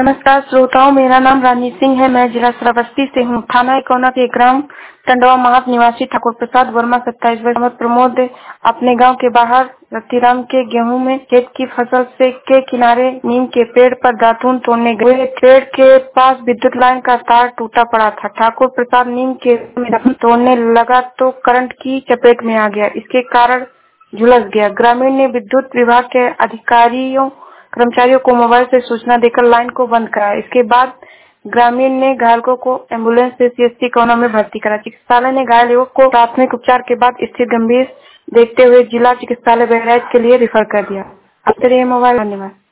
नमस्कार श्रोताओं, मेरा नाम राजनीत सिंह है। मैं जिला श्रावस्ती से हूँ। थाना इकोना के ग्राम टंडवा महाप निवासी ठाकुर प्रसाद वर्मा 27 वर्ष प्रमोद अपने गांव के बाहर रतिराम के गेहूं में खेत की फसल से के किनारे नीम के पेड़ पर दातून तोड़ने गए। पेड़ के पास विद्युत लाइन का तार टूटा पड़ा था। ठाकुर प्रसाद नीम के में दातून तोड़ने लगा तो करंट की चपेट में आ गया। इसके कारण झुलस गया। ग्रामीण ने विद्युत विभाग के कर्मचारियों को मोबाइल से सूचना देकर लाइन को बंद कराया। इसके बाद ग्रामीण ने घायलों को एम्बुलेंस से सीएचसी इकोना में भर्ती करा। चिकित्सालय ने घायल युवक को प्राथमिक उपचार के बाद स्थिति गंभीर देखते हुए जिला चिकित्सालय बहराइच के लिए रेफर कर दिया। अब तक ये मोबाइल धन्यवाद।